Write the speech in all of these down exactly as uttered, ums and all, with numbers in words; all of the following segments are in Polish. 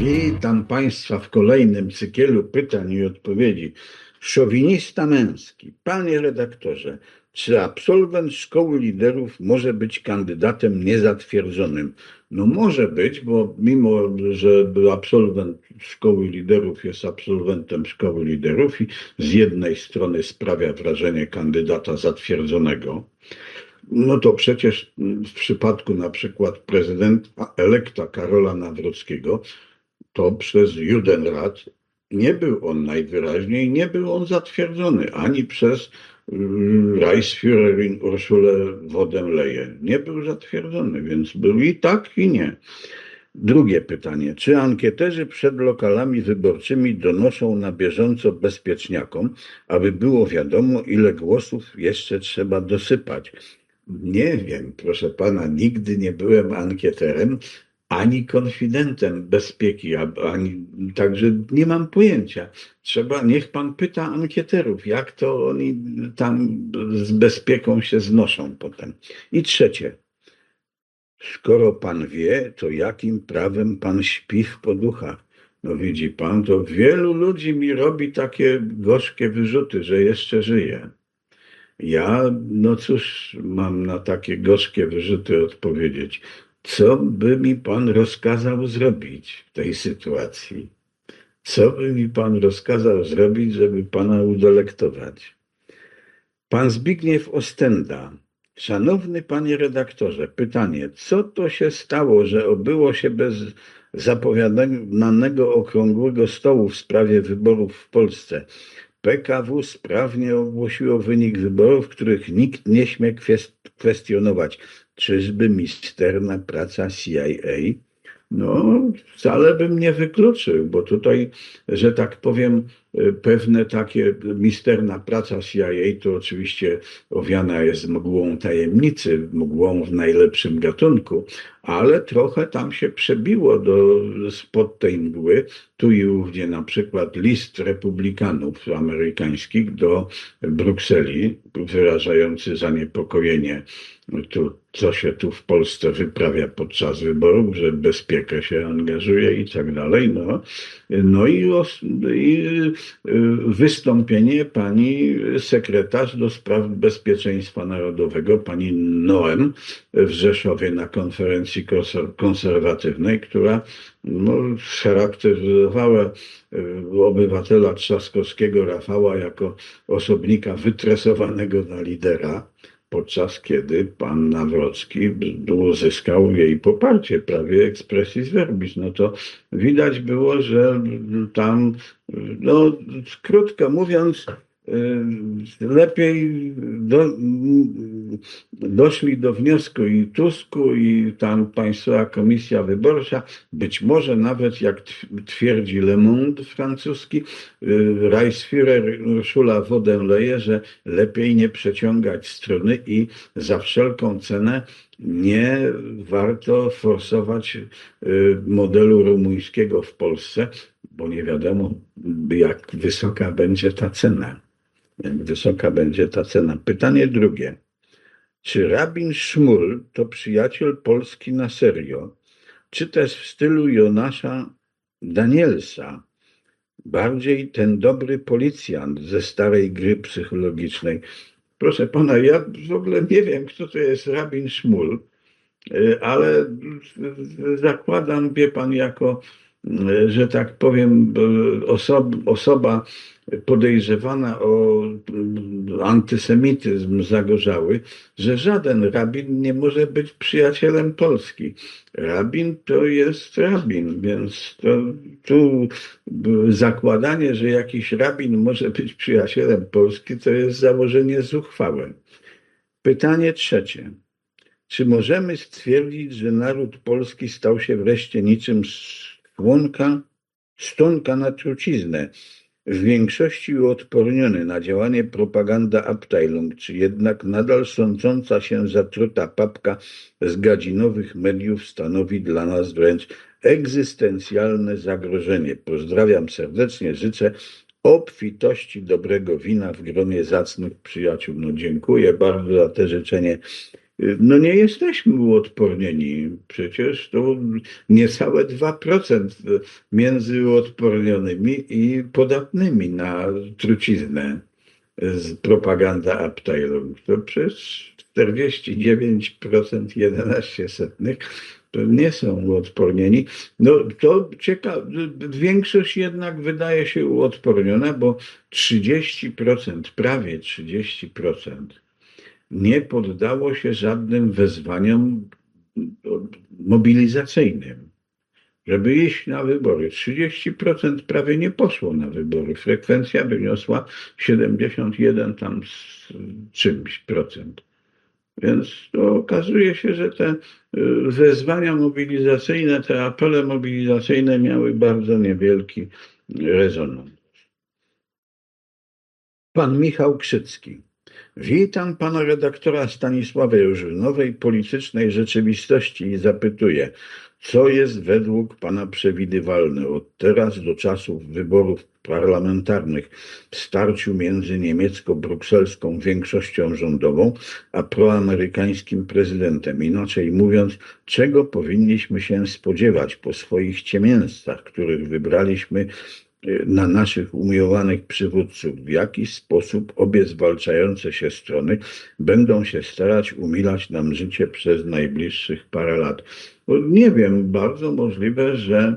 Witam Państwa w kolejnym cyklu pytań i odpowiedzi. Szowinista męski. Panie redaktorze, czy absolwent szkoły liderów może być kandydatem niezatwierdzonym? No może być, bo mimo, że absolwent szkoły liderów jest absolwentem szkoły liderów i z jednej strony sprawia wrażenie kandydata zatwierdzonego, no to przecież w przypadku na przykład prezydenta elekta Karola Nawrockiego, to przez Judenrat nie był on najwyraźniej, nie był on zatwierdzony ani przez Reichsführerin Urszulę von der Leyen. Nie był zatwierdzony, więc był i tak, i nie. Drugie pytanie. Czy ankieterzy przed lokalami wyborczymi donoszą na bieżąco bezpieczniakom, aby było wiadomo, ile głosów jeszcze trzeba dosypać? Nie wiem, proszę pana, nigdy nie byłem ankieterem, ani konfidentem bezpieki, ani, także nie mam pojęcia. Trzeba, niech pan pyta ankieterów, jak to oni tam z bezpieką się znoszą potem. I trzecie, skoro pan wie, to jakim prawem pan śpi w poduchach? No widzi pan, to wielu ludzi mi robi takie gorzkie wyrzuty, że jeszcze żyje. Ja, no cóż, mam na takie gorzkie wyrzuty odpowiedzieć. Co by mi pan rozkazał zrobić w tej sytuacji? Co by mi pan rozkazał zrobić, żeby pana udelektować? Pan Zbigniew Ostenda. Szanowny panie redaktorze, pytanie, co to się stało, że obyło się bez zapowiadanego okrągłego stołu w sprawie wyborów w Polsce? P K W sprawnie ogłosiło wynik wyborów, których nikt nie śmie kwestionować. Czyżby misterna praca C I A? No, wcale bym nie wykluczył, bo tutaj, że tak powiem, pewne takie misterna praca C I A to oczywiście owiana jest mgłą tajemnicy, mgłą w najlepszym gatunku, ale trochę tam się przebiło do, spod tej mgły, tu i ówdzie na przykład list republikanów amerykańskich do Brukseli, wyrażający zaniepokojenie, tu, co się tu w Polsce wyprawia podczas wyborów, że bezpiekę się angażuje i tak dalej. No, no i, os, i wystąpienie pani sekretarz do spraw bezpieczeństwa narodowego, pani Noem w Rzeszowie na konferencji konserwatywnej, która no, charakteryzowała obywatela Trzaskowskiego Rafała jako osobnika wytresowanego na lidera, podczas kiedy pan Nawrocki uzyskał jej poparcie, prawie expressis verbis. No to widać było, że tam, no krótko mówiąc, lepiej do, doszli do wniosku i Tusku, i tam Państwowa Komisja Wyborcza, być może nawet, jak twierdzi Le Monde francuski, Reichsführer Ursula von der Leyen, że lepiej nie przeciągać struny i za wszelką cenę nie warto forsować modelu rumuńskiego w Polsce, bo nie wiadomo, jak wysoka będzie ta cena. Jak wysoka będzie ta cena. Pytanie drugie. Czy rabin Szmul to przyjaciel Polski na serio, czy też w stylu Jonasza Danielsa? Bardziej ten dobry policjant ze starej gry psychologicznej. Proszę pana, ja w ogóle nie wiem, kto to jest rabin Szmul, ale zakładam, wie pan, jako, że tak powiem, osoba, osoba podejrzewana o antysemityzm zagorzały, że żaden rabin nie może być przyjacielem Polski. Rabin to jest rabin, więc to, tu zakładanie, że jakiś rabin może być przyjacielem Polski, to jest założenie zuchwałe. Pytanie trzecie. Czy możemy stwierdzić, że naród polski stał się wreszcie niczym szkłonka, sztonka na truciznę, w większości uodporniony na działanie propaganda Abteilung, czy jednak nadal sądząca się zatruta papka z gadzinowych mediów stanowi dla nas wręcz egzystencjalne zagrożenie? Pozdrawiam serdecznie, życzę obfitości dobrego wina w gronie zacnych przyjaciół. No dziękuję bardzo za te życzenie No nie jesteśmy uodpornieni. Przecież to niecałe dwa procent między uodpornionymi i podatnymi na truciznę z propaganda Abteilung. To przecież czterdzieści dziewięć przecinek jedenaście procent to nie są uodpornieni. No to ciekawe, większość jednak wydaje się uodporniona, bo trzydzieści procent, prawie trzydzieści procent nie poddało się żadnym wezwaniom mobilizacyjnym, żeby iść na wybory. trzydzieści procent prawie nie poszło na wybory. Frekwencja wyniosła siedemdziesiąt jeden tam z czymś procent. Więc to okazuje się, że te wezwania mobilizacyjne, te apele mobilizacyjne miały bardzo niewielki rezonans. Pan Michał Krzycki. Witam pana redaktora Stanisława Jurzynowej politycznej rzeczywistości i zapytuję, co jest według pana przewidywalne od teraz do czasów wyborów parlamentarnych w starciu między niemiecko-brukselską większością rządową a proamerykańskim prezydentem? Inaczej mówiąc, czego powinniśmy się spodziewać po swoich ciemiężcach, których wybraliśmy na naszych umiłowanych przywódców, w jaki sposób obie zwalczające się strony będą się starać umilać nam życie przez najbliższych parę lat. Nie wiem, bardzo możliwe, że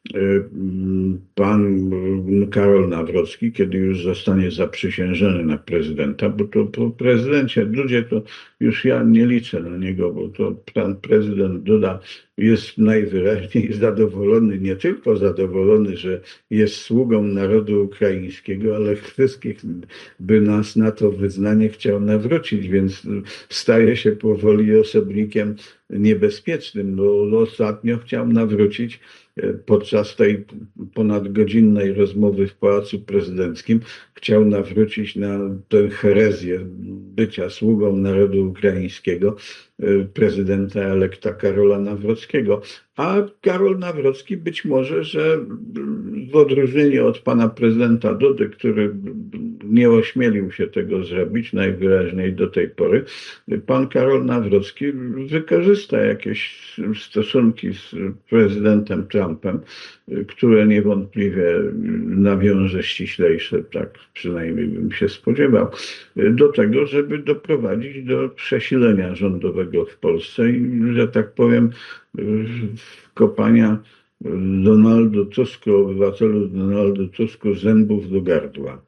pan Karol Nawrocki, kiedy już zostanie zaprzysiężony na prezydenta, bo to po prezydencie ludzie, to już ja nie liczę na niego, bo to pan prezydent Duda jest najwyraźniej zadowolony, nie tylko zadowolony, że jest sługą narodu ukraińskiego, ale wszystkich by nas na to wyznanie chciał nawrócić, więc staje się powoli osobnikiem niebezpiecznym. No, ostatnio chciał nawrócić podczas tej ponadgodzinnej rozmowy w Pałacu Prezydenckim, chciał nawrócić na tę herezję bycia sługą narodu ukraińskiego prezydenta elekta Karola Nawrockiego. A Karol Nawrocki być może, że w odróżnieniu od pana prezydenta Dudy, który nie ośmielił się tego zrobić najwyraźniej do tej pory, pan Karol Nawrocki wykorzysta jakieś stosunki z prezydentem Trumpem, które niewątpliwie nawiąże ściślejsze, tak przynajmniej bym się spodziewał, do tego, żeby doprowadzić do przesilenia rządowego w Polsce i, że tak powiem, wkopania Donaldu Tusku, obywatelu Donaldu Tusku zębów do gardła.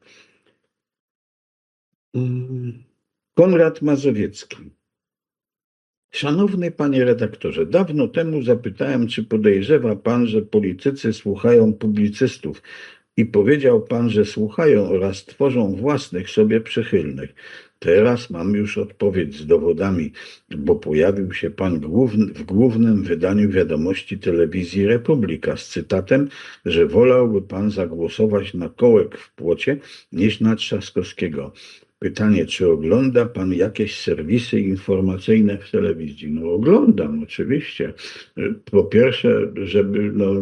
Konrad Mazowiecki. Szanowny panie redaktorze, dawno temu zapytałem, czy podejrzewa pan, że politycy słuchają publicystów i powiedział pan, że słuchają oraz tworzą własnych sobie przychylnych. Teraz mam już odpowiedź z dowodami, bo pojawił się pan w głównym wydaniu wiadomości telewizji Republika z cytatem, że wolałby pan zagłosować na Kołek w Płocie niż na Trzaskowskiego. Pytanie, czy ogląda pan jakieś serwisy informacyjne w telewizji? No oglądam oczywiście. Po pierwsze, żeby no,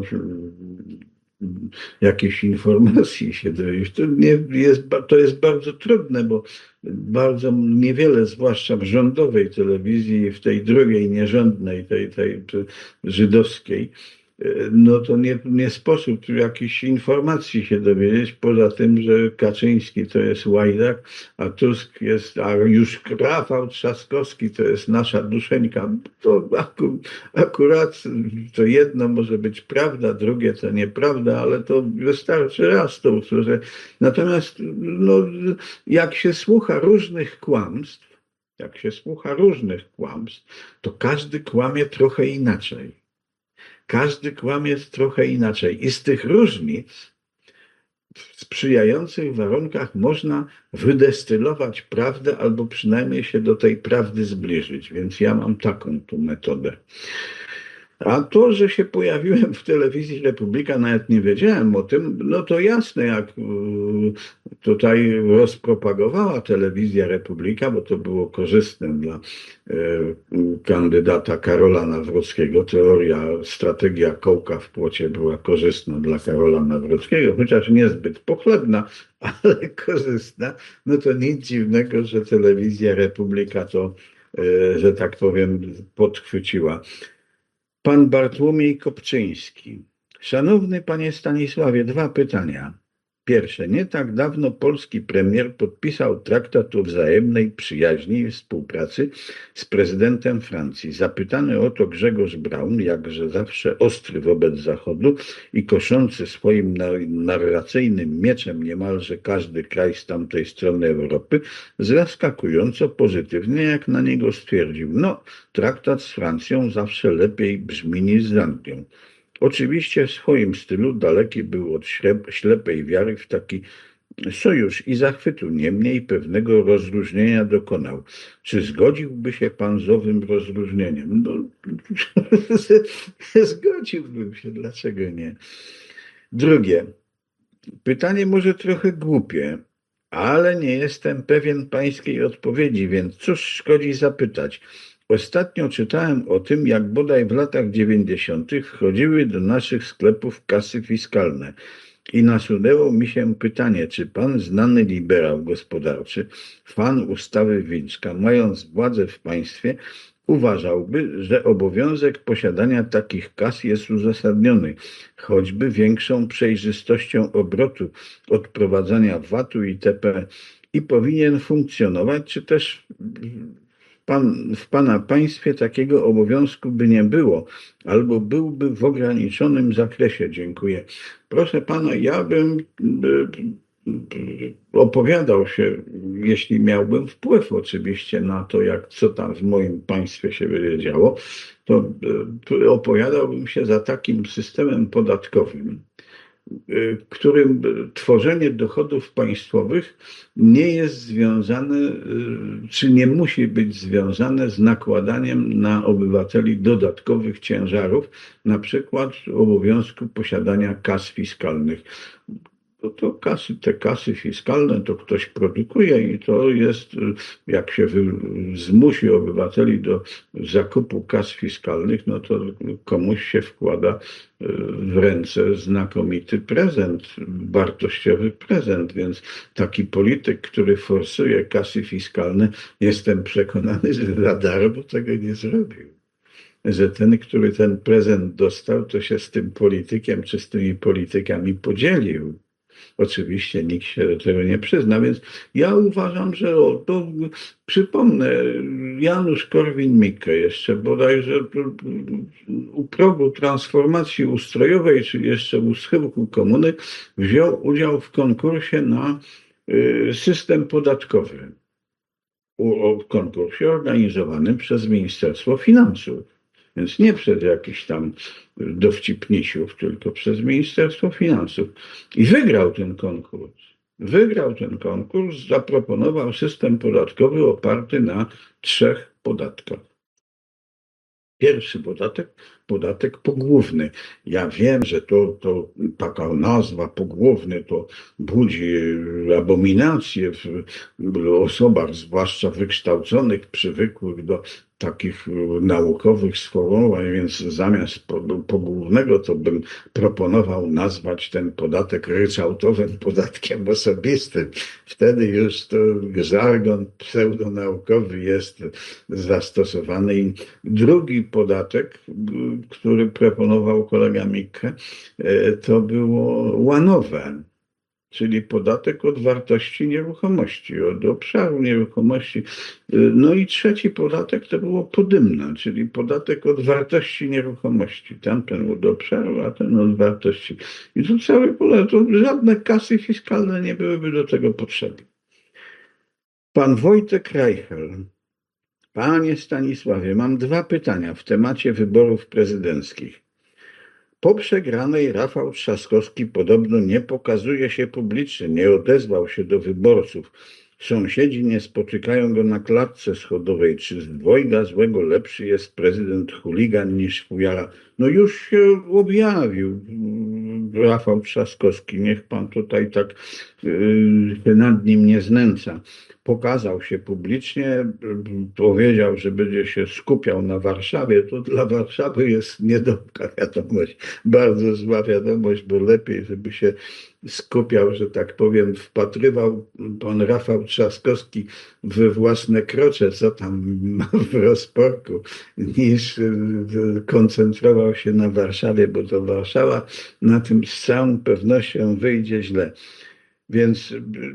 jakieś informacji się dowiedzieć. To, nie jest, to jest bardzo trudne, bo bardzo niewiele, zwłaszcza w rządowej telewizji, w tej drugiej nierządnej, tej, tej żydowskiej, no to nie, nie sposób jakichś informacji się dowiedzieć, poza tym, że Kaczyński to jest łajdak, a Tusk jest, a już Rafał Trzaskowski to jest nasza duszeńka. To aku, akurat to jedno może być prawda, drugie to nieprawda, ale to wystarczy raz to usłyszeć. Natomiast no, jak się słucha różnych kłamstw, jak się słucha różnych kłamstw, to każdy kłamie trochę inaczej. Każdy kłamie trochę inaczej i z tych różnic w sprzyjających warunkach można wydestylować prawdę albo przynajmniej się do tej prawdy zbliżyć. Więc ja mam taką tu metodę. A to, że się pojawiłem w telewizji Republika, nawet nie wiedziałem o tym, no to jasne, jak tutaj rozpropagowała telewizja Republika, bo to było korzystne dla kandydata Karola Nawrockiego. Teoria, strategia Kołka w Płocie była korzystna dla Karola Nawrockiego, chociaż niezbyt pochlebna, ale korzystna. No to nic dziwnego, że telewizja Republika to że tak powiem, podchwyciła. Pan Bartłomiej Kopczyński. Szanowny panie Stanisławie, dwa pytania. Pierwsze. Nie tak dawno polski premier podpisał traktat o wzajemnej przyjaźni i współpracy z prezydentem Francji. Zapytany o to Grzegorz Braun, jakże zawsze ostry wobec Zachodu i koszący swoim narracyjnym mieczem niemalże każdy kraj z tamtej strony Europy, zaskakująco pozytywnie, jak na niego stwierdził. No, traktat z Francją zawsze lepiej brzmi niż z Anglią. Oczywiście w swoim stylu daleki był od ślepej wiary w taki sojusz i zachwytu, niemniej pewnego rozróżnienia dokonał. Czy zgodziłby się pan z owym rozróżnieniem? No, zgodziłbym się, dlaczego nie? Drugie, pytanie może trochę głupie, ale nie jestem pewien pańskiej odpowiedzi, więc cóż szkodzi zapytać. Ostatnio czytałem o tym, jak bodaj w latach dziewięćdziesiątych wchodziły do naszych sklepów kasy fiskalne i nasunęło mi się pytanie, czy pan znany liberał gospodarczy, fan ustawy Wilczka, mając władzę w państwie, uważałby, że obowiązek posiadania takich kas jest uzasadniony, choćby większą przejrzystością obrotu, odprowadzania V A T-u itp. I powinien funkcjonować, czy też Pan, w pana państwie takiego obowiązku by nie było, albo byłby w ograniczonym zakresie. Dziękuję. Proszę pana, ja bym opowiadał się, jeśli miałbym wpływ oczywiście na to, jak co tam w moim państwie się będzie działo, to opowiadałbym się za takim systemem podatkowym, którym tworzenie dochodów państwowych nie jest związane, czy nie musi być związane z nakładaniem na obywateli dodatkowych ciężarów, na przykład obowiązku posiadania kas fiskalnych. No to kasy, te kasy fiskalne to ktoś produkuje i to jest, jak się zmusi obywateli do zakupu kas fiskalnych, no to komuś się wkłada w ręce znakomity prezent, wartościowy prezent, więc taki polityk, który forsuje kasy fiskalne, jestem przekonany, że za darmo tego nie zrobił. Że ten, który ten prezent dostał, to się z tym politykiem czy z tymi politykami podzielił. Oczywiście nikt się do tego nie przyzna, więc ja uważam, że o, to przypomnę, Janusz Korwin-Mikke jeszcze bodajże u progu transformacji ustrojowej, czyli jeszcze u schyłku komuny, wziął udział w konkursie na system podatkowy. W konkursie organizowanym przez Ministerstwo Finansów. Więc nie przez jakichś tam dowcipnisiów, tylko przez Ministerstwo Finansów. I wygrał ten konkurs. Wygrał ten konkurs, zaproponował system podatkowy oparty na trzech podatkach. Pierwszy podatek, podatek pogłówny. Ja wiem, że to, to taka nazwa pogłówny to budzi abominację w osobach, zwłaszcza wykształconych, przywykłych do takich naukowych sformułowań, więc zamiast pogłównego to bym proponował nazwać ten podatek ryczałtowym podatkiem osobistym. Wtedy już to żargon pseudonaukowy jest zastosowany. I drugi podatek, który proponował kolega Mikke, to było łanowe, czyli podatek od wartości nieruchomości, od obszaru nieruchomości. No i trzeci podatek to było podymne, czyli podatek od wartości nieruchomości. Tamten od obszaru, a ten od wartości. I to cały podatek, to żadne kasy fiskalne nie byłyby do tego potrzebne. Pan Wojtek Reichel. Panie Stanisławie, mam dwa pytania w temacie wyborów prezydenckich. Po przegranej Rafał Trzaskowski podobno nie pokazuje się publicznie, nie odezwał się do wyborców. Sąsiedzi nie spotykają go na klatce schodowej. Czy z dwojga złego lepszy jest prezydent chuligan niż fujara? No już się objawił Rafał Trzaskowski. Niech pan tutaj tak yy, się nad nim nie znęca. pokazał się publicznie, powiedział, że będzie się skupiał na Warszawie, to dla Warszawy jest niedobra wiadomość, bardzo zła wiadomość, bo lepiej, żeby się skupiał, że tak powiem, wpatrywał pan Rafał Trzaskowski we własne krocze, co tam ma w rozporku, niż koncentrował się na Warszawie, bo to Warszawa na tym z całą pewnością wyjdzie źle. Więc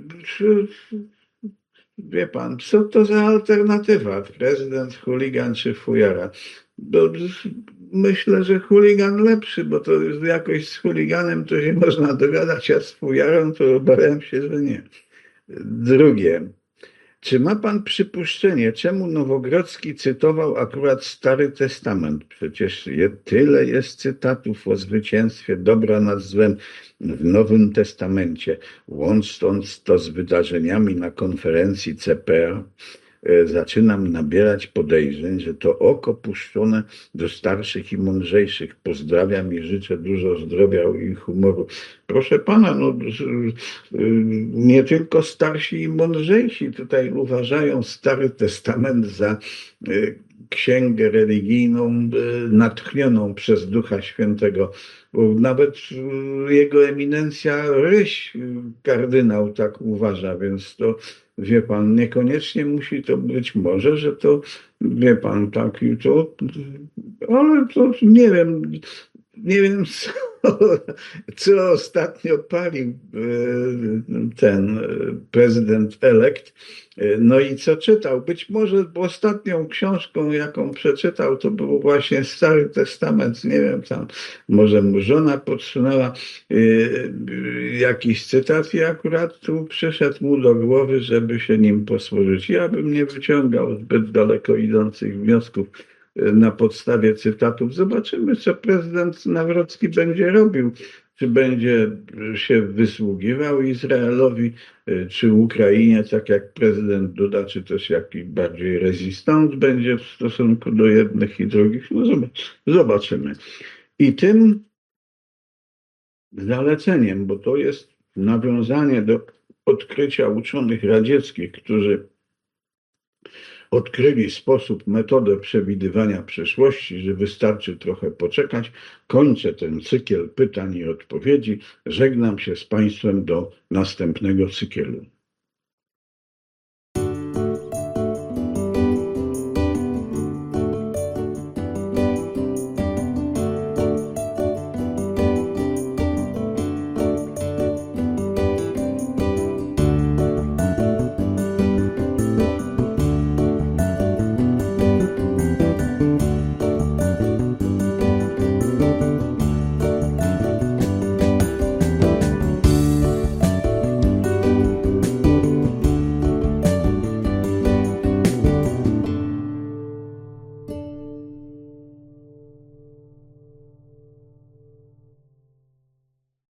wie pan, co to za alternatywa? Prezydent, chuligan czy fujara? No, myślę, że chuligan lepszy, bo to jakoś z chuliganem to się można dogadać, a z fujarą to obawiam się, że nie. Drugie. Czy ma pan przypuszczenie, czemu Nowogrodzki cytował akurat Stary Testament? Przecież je, tyle jest cytatów o zwycięstwie dobra nad złem w Nowym Testamencie. Łącząc to z wydarzeniami na konferencji C P R, zaczynam nabierać podejrzeń, że to oko puszczone do starszych i mądrzejszych. Pozdrawiam i życzę dużo zdrowia i humoru. Proszę pana, no, nie tylko starsi i mądrzejsi tutaj uważają Stary Testament za księgę religijną natchnioną przez Ducha Świętego. Nawet jego eminencja Ryś, kardynał, tak uważa, więc to wie pan, niekoniecznie musi to być, może, że to, wie pan, tak, to, ale to nie wiem, nie wiem, co, co ostatnio palił ten prezydent elekt, no i co czytał. Być może ostatnią książką, jaką przeczytał, to był właśnie Stary Testament, nie wiem, tam może mu żona podsunęła jakiś cytat i akurat tu przyszedł mu do głowy, żeby się nim posłużyć. Ja bym nie wyciągał zbyt daleko idących wniosków na podstawie cytatów. Zobaczymy, co prezydent Nawrocki będzie robił. Czy będzie się wysługiwał Izraelowi, czy Ukrainie, tak jak prezydent Duda, czy też jakiś bardziej rezystant będzie w stosunku do jednych i drugich. No zobaczymy. I tym zaleceniem, bo to jest nawiązanie do odkrycia uczonych radzieckich, którzy odkryli sposób, metodę przewidywania przyszłości, że wystarczy trochę poczekać. Kończę ten cykl pytań i odpowiedzi. Żegnam się z państwem do następnego cyklu.